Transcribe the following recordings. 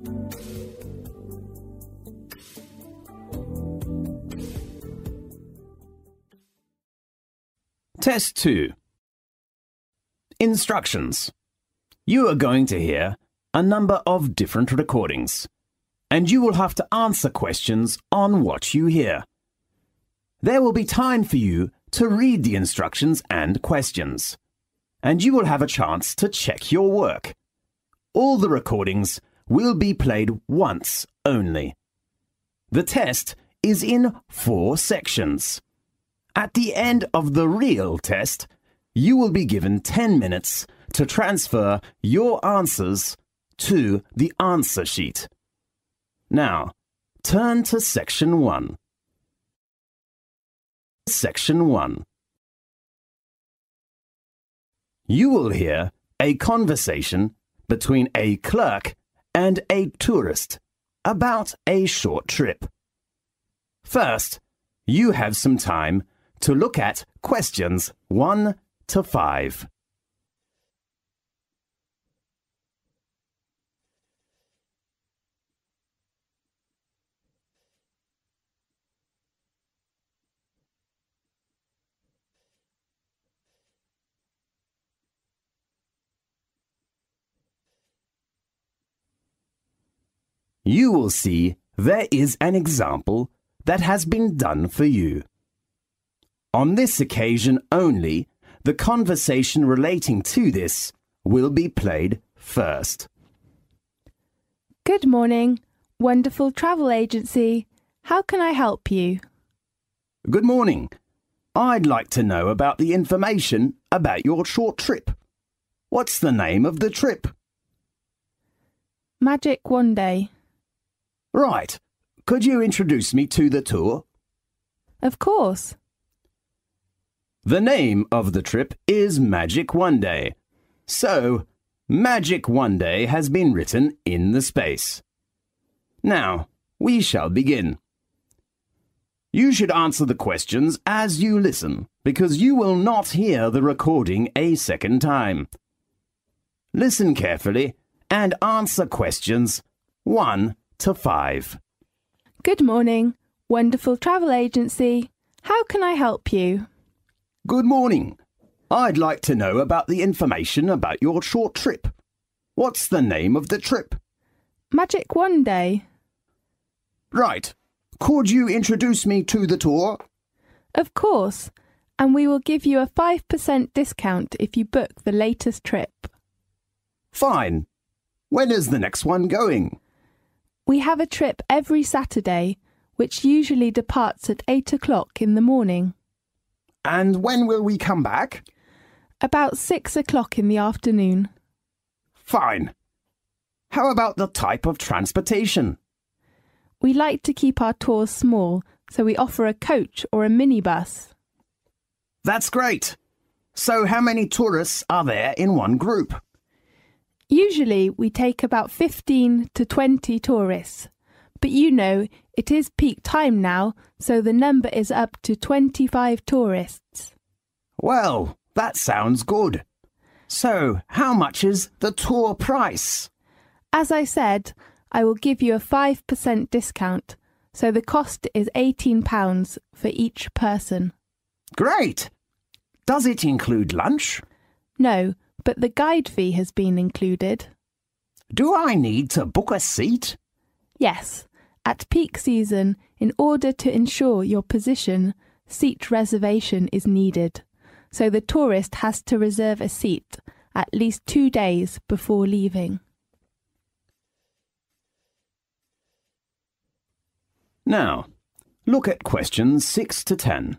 Test 2. Instructions. You are going to hear a number of different recordings, and you will have to answer questions on what you hear. There will be time for you to read the instructions and questions, and you will have a chance to check your work. All the recordings will be played once only. The test is in 4 sections. At the end of the real test, you will be given 10 minutes to transfer your answers to the answer sheet. Now, turn to Section 1. Section 1. You will hear a conversation between a clerk and a tourist about a short trip. First, you have some time to look at questions 1 to 5. You will see there is an example that has been done for you. On this occasion only, the conversation relating to this will be played first. Good morning, wonderful travel agency. How can I help you? Good morning. I'd like to know about the information about your short trip. What's the name of the trip? Magic Wand-Day. Right. Could you introduce me to the tour? Of course. The name of the trip is Magic Wand-Day. So, Magic Wand-Day has been written in the space. Now, we shall begin. You should answer the questions as you listen, because you will not hear the recording a second time. Listen carefully and answer questions 1 to 5. Good morning, wonderful travel agency. How can I help you? Good morning. I'd like to know about the information about your short trip. What's the name of the trip? Magic Wand-Day. Right. Could you introduce me to the tour? Of course, and we will give you a 5% discount if you book the latest trip. Fine. When is the next one going? We have a trip every Saturday, which usually departs at 8 o'clock in the morning. And when will we come back? About 6 o'clock in the afternoon. Fine. How about the type of transportation? We like to keep our tours small, so we offer a coach or a minibus. That's great. So how many tourists are there in one group? Usually we take about 15 to 20 tourists. But you know, it is peak time now, so the number is up to 25 tourists. Well, that sounds good. So, how much is the tour price? As I said, I will give you a 5% discount, so the cost is £18 for each person. Great! Does it include lunch? No, but the guide fee has been included. Do I need to book a seat? Yes, at peak season, in order to ensure your position, seat reservation is needed. So the tourist has to reserve a seat at least 2 days before leaving. Now, look at questions 6 to 10.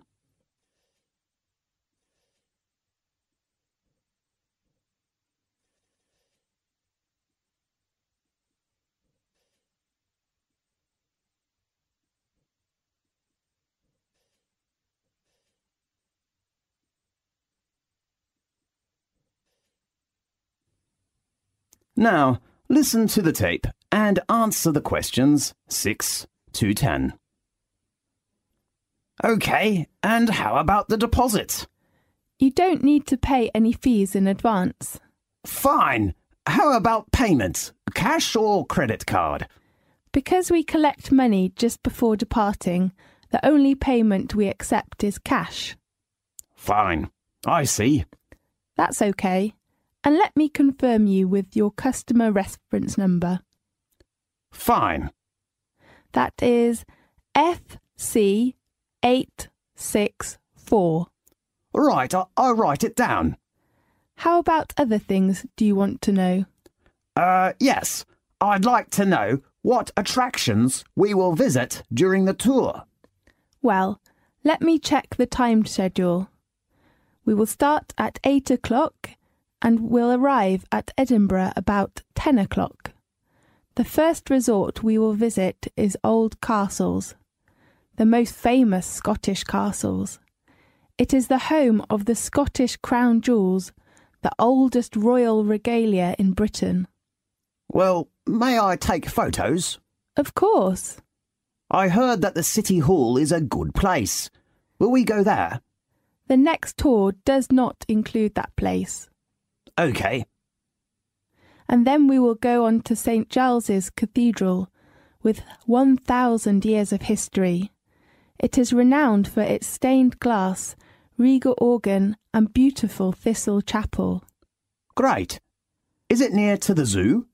Now, listen to the tape and answer the questions 6 to 10. OK, and how about the deposit? You don't need to pay any fees in advance. Fine. how about payment? Cash or credit card? Because we collect money just before departing, the only payment we accept is cash. Fine. I see. That's okay. And let me confirm you with your customer reference number. Fine. That is FC864. Right, I'll write it down. How about other things do you want to know? Yes. I'd like to know what attractions we will visit during the tour. Well, let me check the time schedule. We will start at 8 o'clock and will arrive at Edinburgh about 10 o'clock. The first resort we will visit is Old Castles, the most famous Scottish castles. It is the home of the Scottish crown jewels, the oldest royal regalia in Britain. Well, may I take photos? Of course. I heard that the City Hall is a good place. Will we go there? The next tour does not include that place. OK. And then we will go on to St. Giles's Cathedral, with 1,000 years of history. It is renowned for its stained glass, regal organ and beautiful Thistle Chapel. Great. Is it near to the zoo?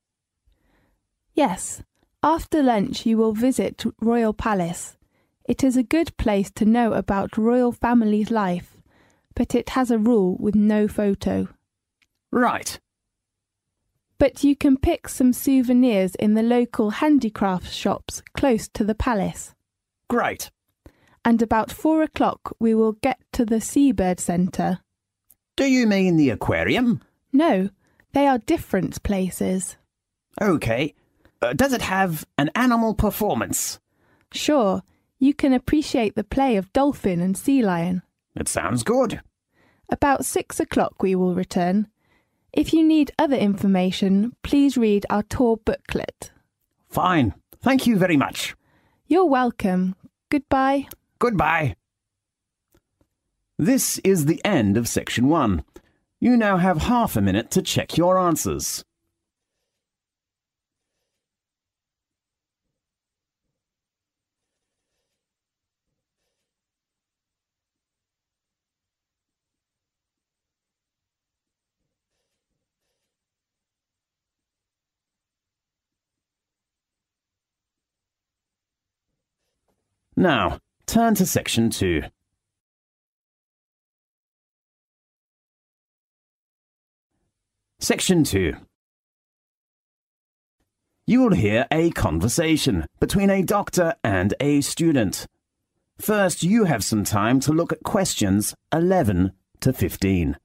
Yes. After lunch you will visit Royal Palace. It is a good place to know about royal family's life, but it has a rule with no photo. Right. But you can pick some souvenirs in the local handicraft shops close to the palace. Great. And about 4 o'clock we will get to the Seabird Centre. Do you mean the aquarium? No, they are different places. OK. Does it have an animal performance? Sure, you can appreciate the play of dolphin and sea lion. It sounds good. About 6 o'clock we will return. If you need other information, please read our tour booklet. Fine. Thank you very much. You're welcome. Goodbye. Goodbye. This is the end of section 1. You now have half a minute to check your answers. Now, turn to section 2. Section 2. You will hear a conversation between a doctor and a student. First, you have some time to look at questions 11 to 15.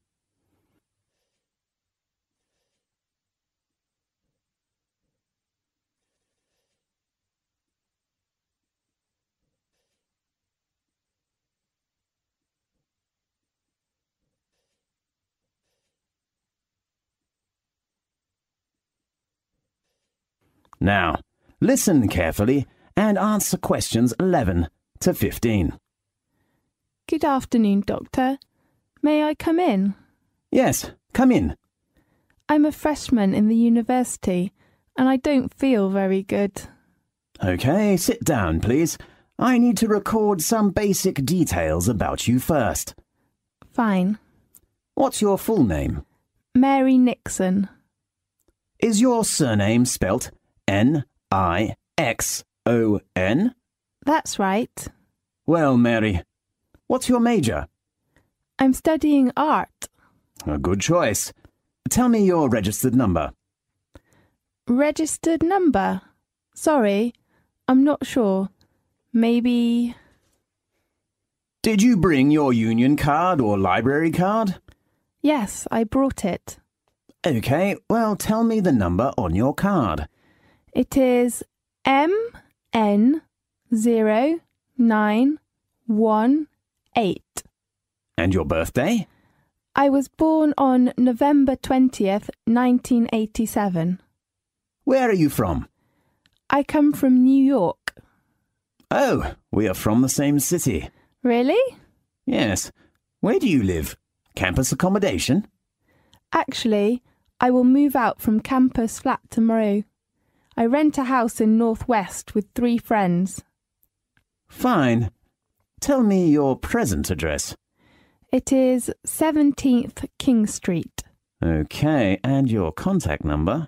Now, listen carefully and answer questions 11 to 15. Good afternoon, Doctor. May I come in? Yes, come in. I'm a freshman in the university and I don't feel very good. OK, sit down, please. I need to record some basic details about you first. Fine. What's your full name? Mary Nixon. Is your surname spelt Nixon? That's right. Well, Mary, what's your major? I'm studying art. A good choice. Tell me your registered number. Registered number? Sorry, I'm not sure. Maybe... Did you bring your union card or library card? Yes, I brought it. OK, well, tell me the number on your card. It is MN0918. And your birthday? I was born on November 20th, 1987. Where are you from? I come from New York. Oh, we are from the same city. Really? Yes. Where do you live? Campus accommodation? Actually, I will move out from campus flat tomorrow. I rent a house in North West with 3 friends. Fine. Tell me your present address. It is 17th King Street. Okay, and your contact number?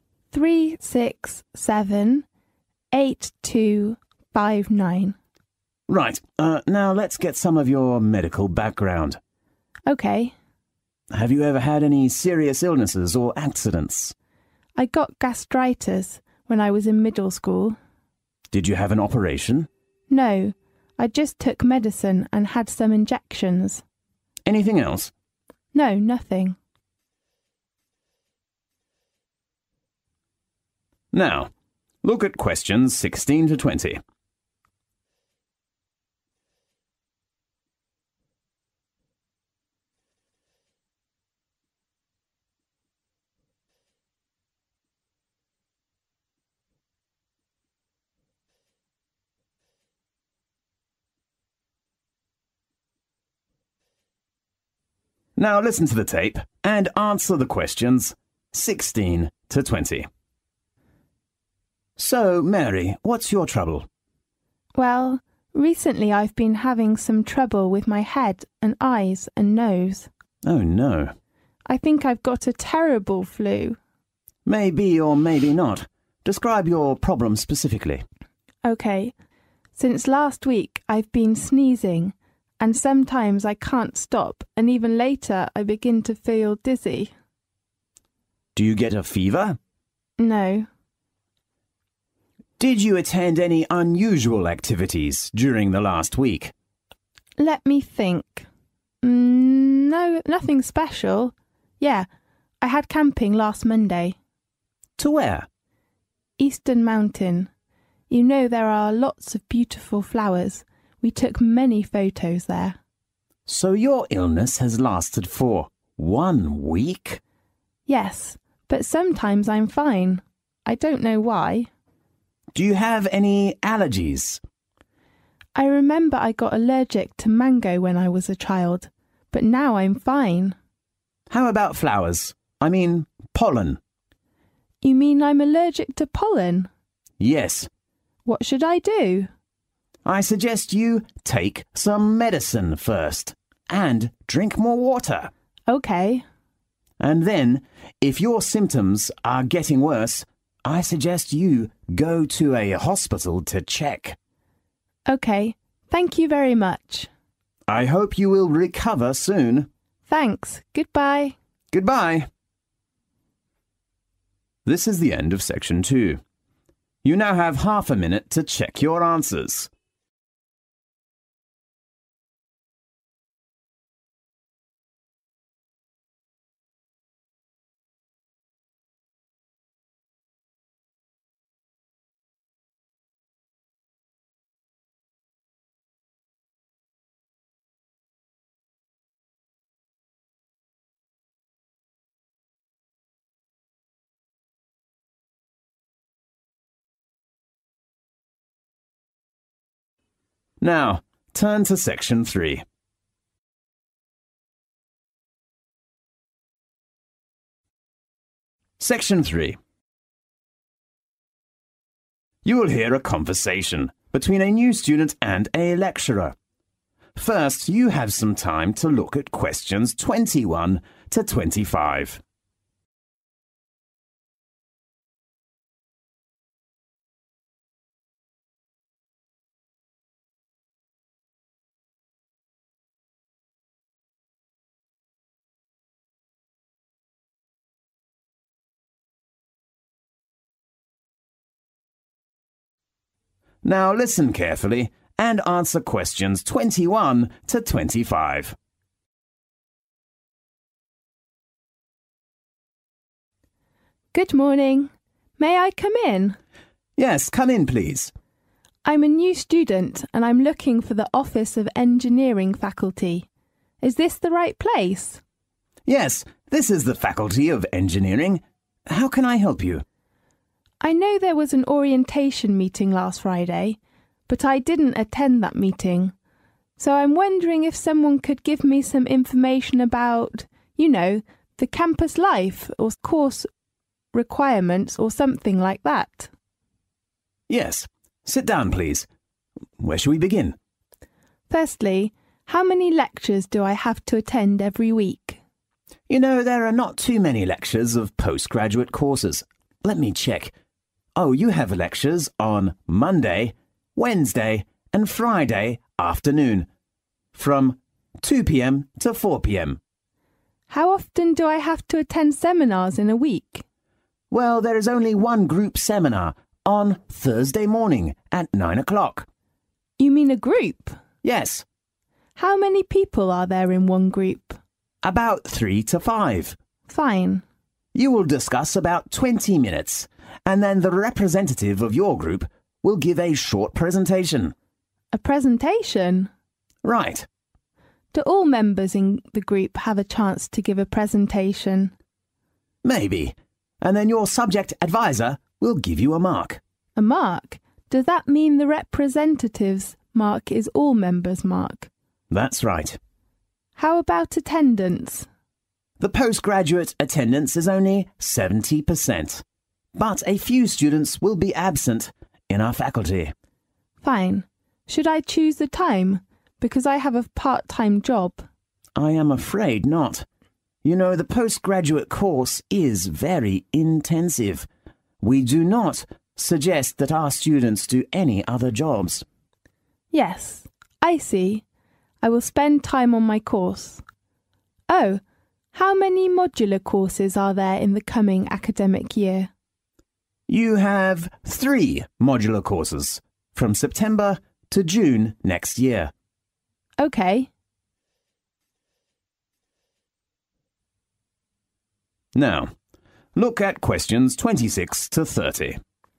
367-8259. Right, now let's get some of your medical background. Okay. Have you ever had any serious illnesses or accidents? I got gastritis when I was in middle school. Did you have an operation? No, I just took medicine and had some injections. Anything else? No, nothing. Now, look at questions 16 to 20. Now listen to the tape and answer the questions 16 to 20. So, Mary, what's your trouble? Well, recently I've been having some trouble with my head and eyes and nose. Oh, no. I think I've got a terrible flu. Maybe or maybe not. Describe your problem specifically. Okay. Since last week I've been sneezing, and sometimes I can't stop, and even later I begin to feel dizzy. Do you get a fever? No. Did you attend any unusual activities during the last week? Let me think. No, nothing special. Yeah, I had camping last Monday. To where? Eastern Mountain. You know there are lots of beautiful flowers. We took many photos there. So your illness has lasted for 1 week? Yes, but sometimes I'm fine. I don't know why. Do you have any allergies? I remember I got allergic to mango when I was a child, but now I'm fine. How about flowers? I mean, pollen. You mean I'm allergic to pollen? Yes. What should I do? I suggest you take some medicine first and drink more water. Okay. And then, if your symptoms are getting worse, I suggest you go to a hospital to check. Okay. Thank you very much. I hope you will recover soon. Thanks. Goodbye. Goodbye. This is the end of section 2. You now have half a minute to check your answers. Now, turn to section 3. Section 3. You will hear a conversation between a new student and a lecturer. First, you have some time to look at questions 21 to 25. Now listen carefully and answer questions 21 to 25. Good morning. May I come in? Yes, come in, please. I'm a new student and I'm looking for the Office of Engineering faculty. Is this the right place? Yes, this is the Faculty of Engineering. How can I help you? I know there was an orientation meeting last Friday, but I didn't attend that meeting. So I'm wondering if someone could give me some information about, the campus life or course requirements or something like that? Yes. Sit down, please. Where shall we begin? Firstly, how many lectures do I have to attend every week? You know, there are not too many lectures of postgraduate courses. Let me check. Oh, you have lectures on Monday, Wednesday, and Friday afternoon, from 2 p.m. to 4 p.m. How often do I have to attend seminars in a week? Well, there is only one group seminar on Thursday morning at 9 o'clock. You mean a group? Yes, How many people are there in one group? about 3 to 5. Fine. You will discuss about 20 minutes, and then the representative of your group will give a short presentation. A presentation? Right. Do all members in the group have a chance to give a presentation? Maybe. And then your subject advisor will give you a mark. A mark? Does that mean the representative's mark is all members' mark? That's right. How about attendance? The postgraduate attendance is only 70%, but a few students will be absent in our faculty. Fine. Should I choose the time? Because I have a part-time job. I am afraid not. You know, the postgraduate course is very intensive. We do not suggest that our students do any other jobs. Yes, I see. I will spend time on my course. Oh, how many modular courses are there in the coming academic year? You have 3 modular courses from September to June next year. Okay. Now, look at questions 26 to 30.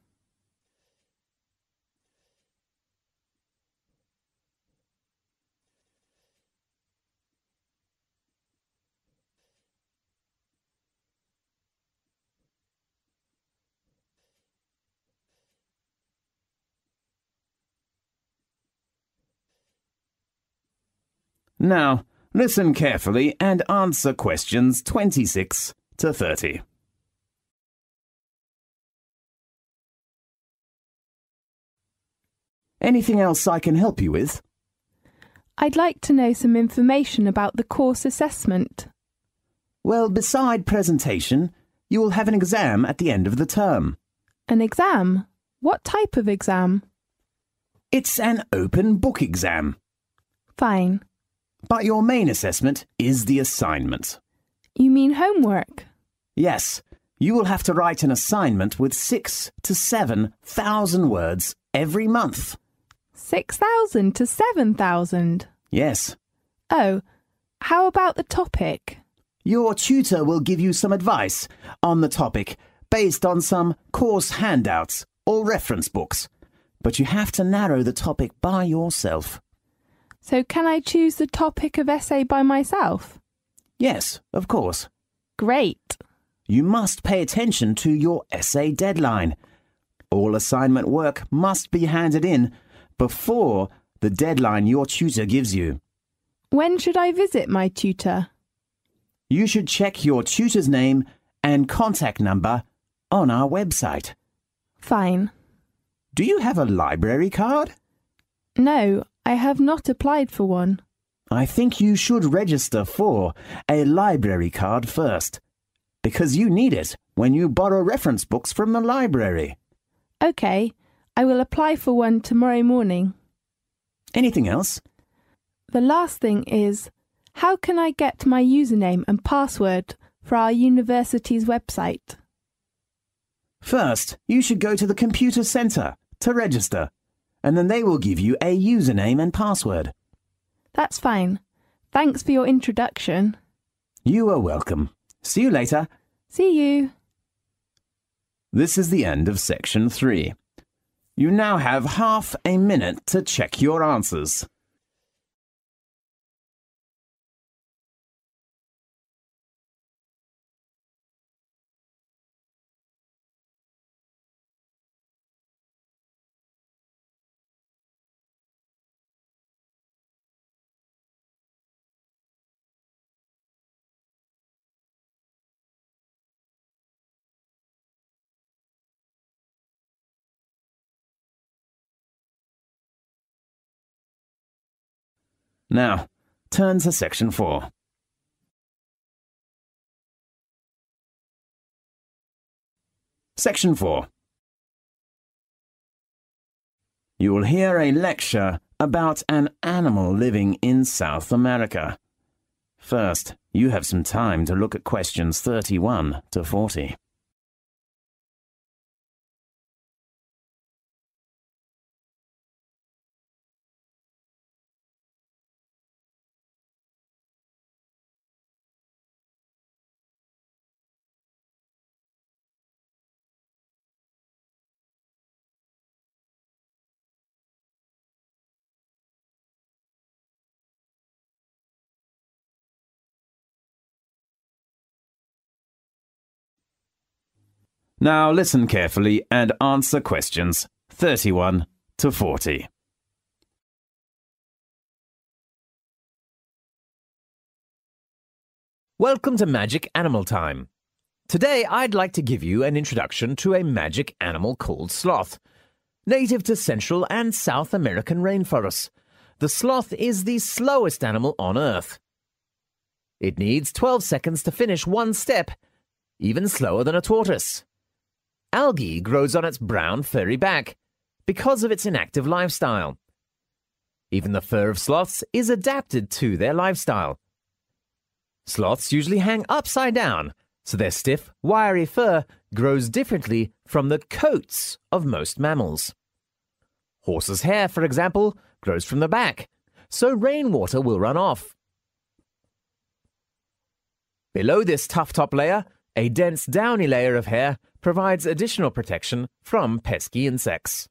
Now, listen carefully and answer questions 26 to 30. Anything else I can help you with? I'd like to know some information about the course assessment. Well, beside presentation, you will have an exam at the end of the term. An exam? What type of exam? It's an open book exam, Fine. but your main assessment is the assignment. You mean homework? Yes, you will have to write an assignment with 6,000 to 7,000 words every month. 6,000 to 7,000? Yes. Oh, how about the topic? Your tutor will give you some advice on the topic based on some course handouts or reference books, but you have to narrow the topic by yourself. So can I choose the topic of essay by myself? Yes, of course. Great. You must pay attention to your essay deadline. All assignment work must be handed in before the deadline your tutor gives you. When should I visit my tutor? You should check your tutor's name and contact number on our website. Fine. Do you have a library card? No, I have not applied for one. I think you should register for a library card first, because you need it when you borrow reference books from the library. Okay, I will apply for one tomorrow morning. Anything else? The last thing is, how can I get my username and password for our university's website? First, you should go to the computer centre to register, and then they will give you a username and password. That's fine. Thanks for your introduction. You are welcome. See you later. See you. This is the end of section 3. You now have half a minute to check your answers. Now, turn to section 4. Section 4. You will hear a lecture about an animal living in South America. First, you have some time to look at questions 31 to 40. Now listen carefully and answer questions 31 to 40. Welcome to Magic Animal Time. Today I'd like to give you an introduction to a magic animal called sloth. Native to Central and South American rainforests, the sloth is the slowest animal on Earth. It needs 12 seconds to finish one step, even slower than a tortoise. Algae grows on its brown furry back because of its inactive lifestyle. Even the fur of sloths is adapted to their lifestyle. Sloths usually hang upside down, so their stiff, wiry fur grows differently from the coats of most mammals. Horses' hair, for example, grows from the back, so rainwater will run off. Below this tough top layer, a dense downy layer of hair provides additional protection from pesky insects.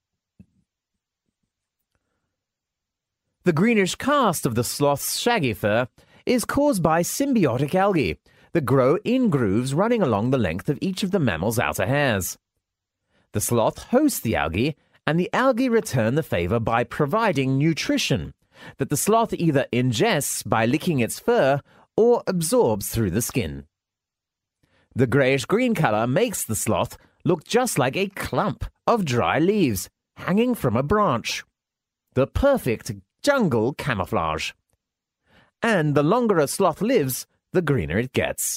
The greenish cast of the sloth's shaggy fur is caused by symbiotic algae that grow in grooves running along the length of each of the mammal's outer hairs. The sloth hosts the algae, and the algae return the favor by providing nutrition that the sloth either ingests by licking its fur or absorbs through the skin. The grayish-green color makes the sloth look just like a clump of dry leaves hanging from a branch. The perfect jungle camouflage. And the longer a sloth lives, the greener it gets.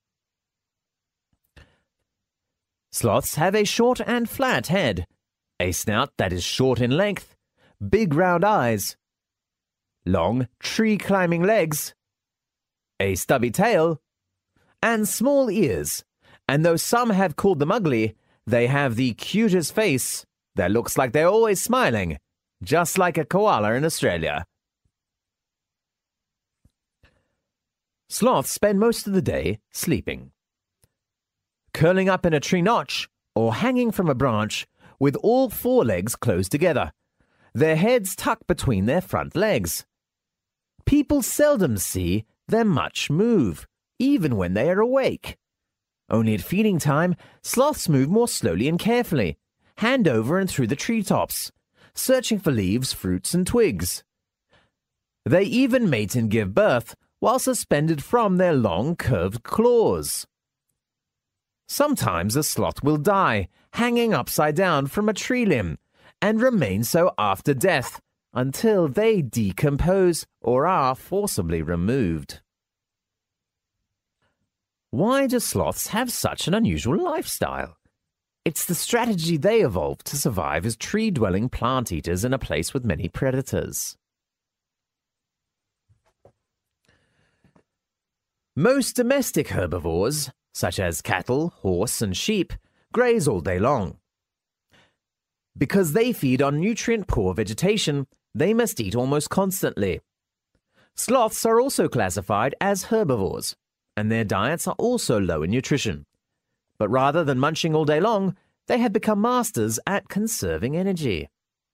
Sloths have a short and flat head, a snout that is short in length, big round eyes, long tree-climbing legs, a stubby tail, and small ears, and though some have called them ugly, they have the cutest face that looks like they're always smiling, just like a koala in Australia. Sloths spend most of the day sleeping. Curling up in a tree notch or hanging from a branch with all four legs closed together, their heads tucked between their front legs. People seldom see them much move, even when they are awake. Only at feeding time, sloths move more slowly and carefully, hand over and through the treetops, searching for leaves, fruits, and twigs. They even mate and give birth while suspended from their long, curved claws. Sometimes a sloth will die, hanging upside down from a tree limb, and remain so after death until they decompose or are forcibly removed. Why do sloths have such an unusual lifestyle? It's the strategy they evolved to survive as tree-dwelling plant eaters in a place with many predators. Most domestic herbivores, such as cattle, horse, and sheep, graze all day long. Because they feed on nutrient-poor vegetation, they must eat almost constantly. Sloths are also classified as herbivores, and their diets are also low in nutrition. But rather than munching all day long, they have become masters at conserving energy.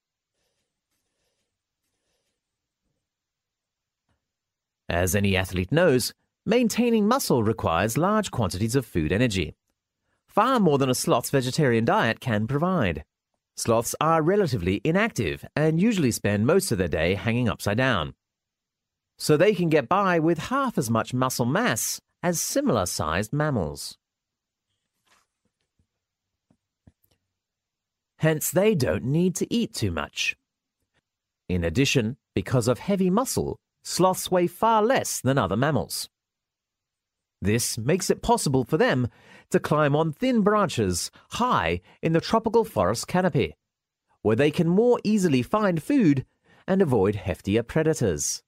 As any athlete knows, maintaining muscle requires large quantities of food energy, far more than a sloth's vegetarian diet can provide. Sloths are relatively inactive and usually spend most of their day hanging upside down, so they can get by with half as much muscle mass as similar-sized mammals. Hence, they don't need to eat too much. In addition, because of heavy muscle, sloths weigh far less than other mammals. This makes it possible for them to climb on thin branches high in the tropical forest canopy, where they can more easily find food and avoid heftier predators.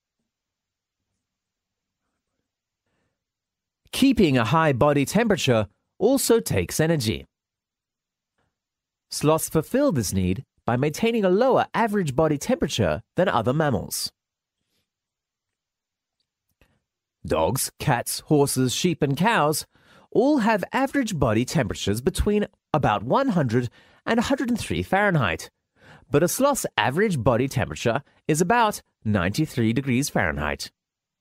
Keeping a high body temperature also takes energy. Sloths fulfill this need by maintaining a lower average body temperature than other mammals. Dogs, cats, horses, sheep, and cows all have average body temperatures between about 100 and 103 Fahrenheit, but a sloth's average body temperature is about 93 degrees Fahrenheit.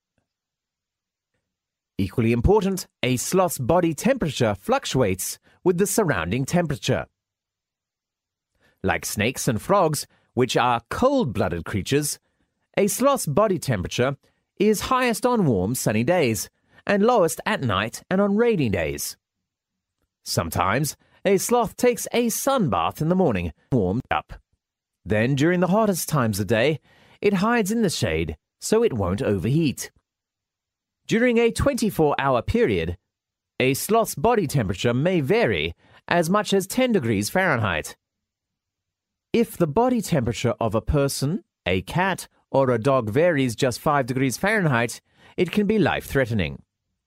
Equally important, a sloth's body temperature fluctuates with the surrounding temperature. Like snakes and frogs, which are cold-blooded creatures, a sloth's body temperature is highest on warm, sunny days and lowest at night and on rainy days. Sometimes, a sloth takes a sun bath in the morning, warmed up. Then, during the hottest times of day, it hides in the shade so it won't overheat. During a 24-hour period, a sloth's body temperature may vary as much as 10 degrees Fahrenheit. If the body temperature of a person, a cat, or a dog varies just 5 degrees Fahrenheit, it can be life-threatening.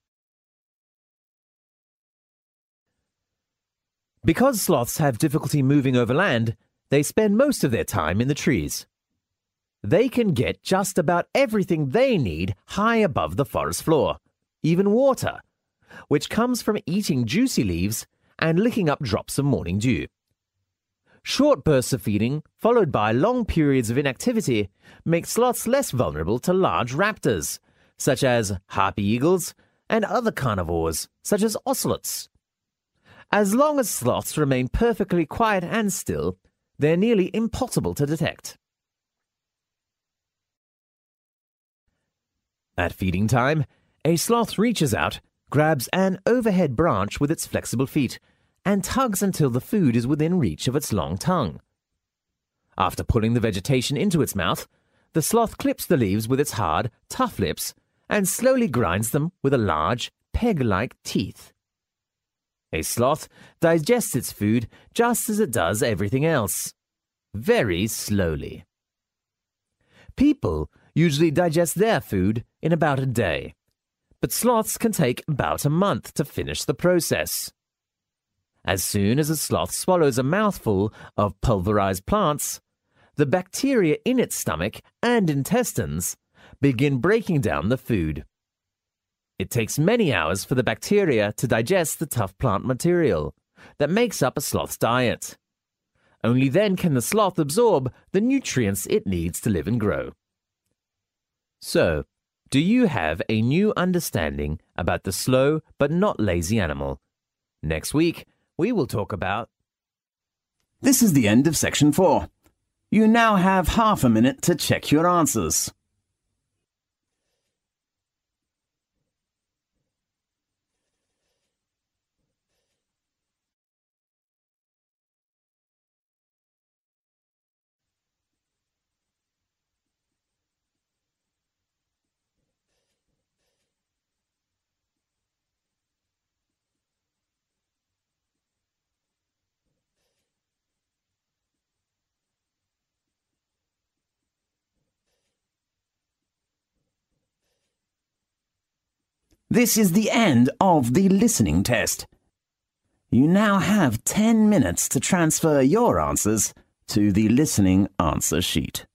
Because sloths have difficulty moving over land, they spend most of their time in the trees. They can get just about everything they need high above the forest floor, even water, which comes from eating juicy leaves and licking up drops of morning dew. Short bursts of feeding, followed by long periods of inactivity, make sloths less vulnerable to large raptors, such as harpy eagles and other carnivores, such as ocelots. As long as sloths remain perfectly quiet and still, they're nearly impossible to detect. At feeding time, a sloth reaches out, grabs an overhead branch with its flexible feet, and tugs until the food is within reach of its long tongue. After pulling the vegetation into its mouth, the sloth clips the leaves with its hard, tough lips and slowly grinds them with a large, peg-like teeth. A sloth digests its food just as it does everything else, very slowly. People usually digest their food in about a day, but sloths can take about a month to finish the process. As soon as a sloth swallows a mouthful of pulverized plants, the bacteria in its stomach and intestines begin breaking down the food. It takes many hours for the bacteria to digest the tough plant material that makes up a sloth's diet. Only then can the sloth absorb the nutrients it needs to live and grow. So, do you have a new understanding about the slow but not lazy animal? Next week, we will talk about... This is the end of section 4. You now have half a minute to check your answers. This is the end of the listening test. You now have 10 minutes to transfer your answers to the listening answer sheet.